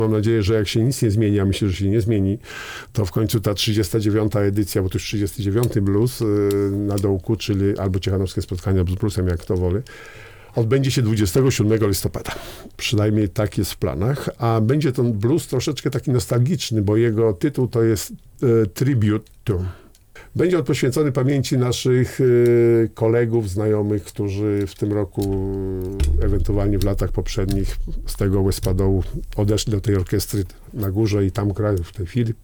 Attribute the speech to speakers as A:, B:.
A: Mam nadzieję, że jak się nic nie zmieni, a myślę, że się nie zmieni, to w końcu ta 39. edycja, bo to już 39. blues na dołku, czyli albo Ciechanowskie spotkania z bluesem, jak to woli, odbędzie się 27 listopada. Przynajmniej tak jest w planach. A będzie ten blues troszeczkę taki nostalgiczny, bo jego tytuł to jest Tribute to. Będzie on poświęcony pamięci naszych kolegów, znajomych, którzy w tym roku, ewentualnie w latach poprzednich, z tego Wespadołu odeszli do tej orkiestry na górze i tam grają w tej chwili.